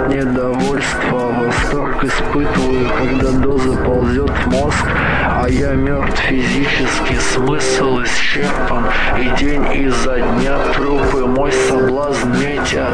недовольство, восторг испытываю, когда доза ползет в мозг, а я мертв физически, смысл исчерпан, и день изо дня трупы мой соблазн метят.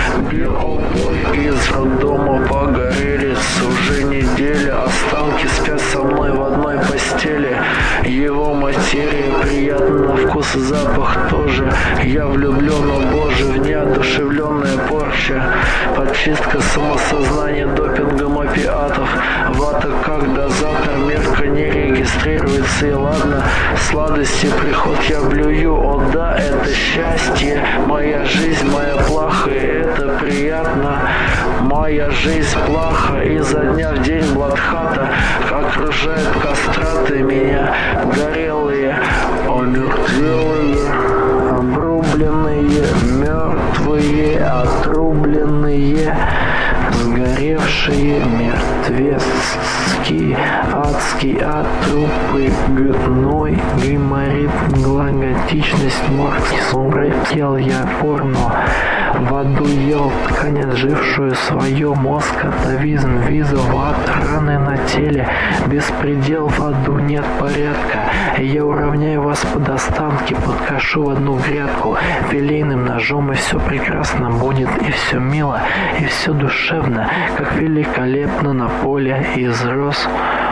Из роддома погорелец, уже неделя, останки спят со мной в одной постели. Его материя приятна на вкус и запах тоже. Я влюблен, о боже, в неодушевленная порча. Подчистка самосознания допингом опиатов. Вата как дозатор, мерка не регистрируется, и ладно, сладости приход я блюю. О да, это счастье, моя жизнь, моя плаха, и это приятно. Моя жизнь плаха, изо дня в день Бладхата окружает кастраты меня, горелые, омертвелые, обрубленные, мертвые, отрубленные, сгоревшие, мертвецкие, адские трупы, гной, гайморит, глаготичность, морг, сумрател я порно. В аду ел ткань, отжившую свое, мозг, атовизм, виза, ват, раны на теле, беспредел в аду, нет порядка. Я уравняю вас под останки, подкашу в одну грядку филейным ножом, и все прекрасно будет, и все мило, и все душевно, как великолепно на поле из роз.